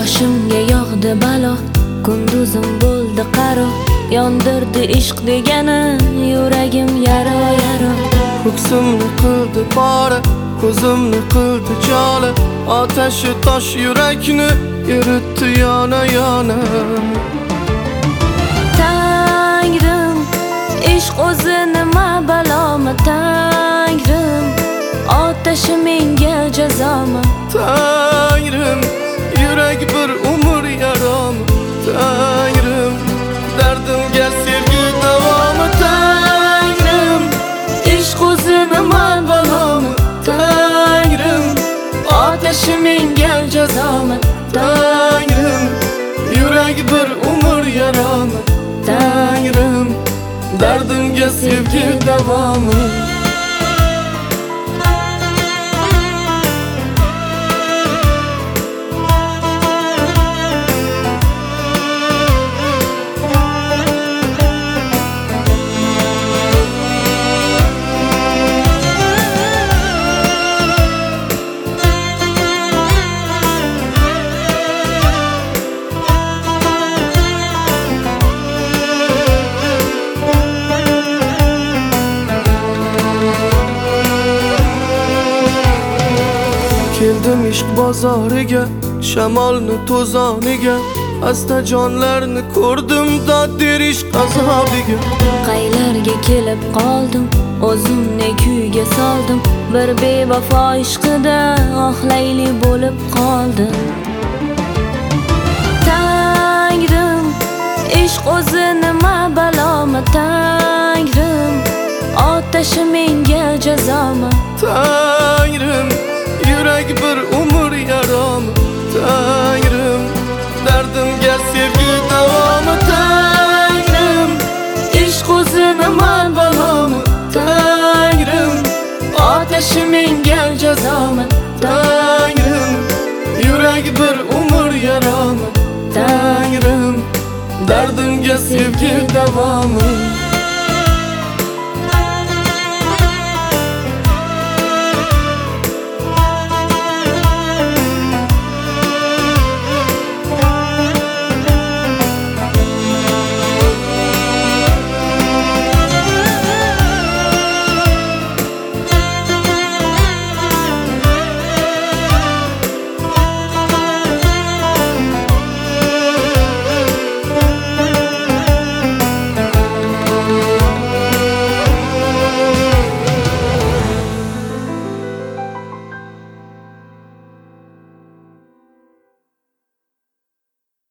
Boshimga yog'di balo, kunduzim bo'ldi qaro, yondirdi ishq degani yuragim yaro yaro. Ko'ksimni qildi pora, ko'zimni qildi jola, otashi tosh yurakni eritdi yana yana. Tangrim, ishq o'zi nima balomi? Tangrim, otashi menga jazomi? Tangrim, yurak bir umr yaromi? Tangrim, dardimga sevgi davomi? Tangrim, ishq o'zi nima balomi? Tangrim, Otashi menga jazomi? Tangrim, yurak bir umr yaromi? Tangrim, dardimga sevgi davomi? Keldim ishq bozoriga, shamolni to'zoniga, asta jonlarni ko'rdim doddir ishq azobiga. Qaylarga kelib qoldim, o'zimni kuyga soldim, bir bevafo ishqida oxlayli bo'lib qoldim. Tangrim, ishq o'zi nima balomi? Tangrim, otashi menga jazomi? Tangrim, yurak bir umr yaromi? Tangrim, dardimga sevgi davomi? Tangrim, ishq o'zi nima balomi? Tangrim, Otashi menga jazomi? Tangrim, yurak bir umr yaromi? Tangrim, dardimga sevgi davomi?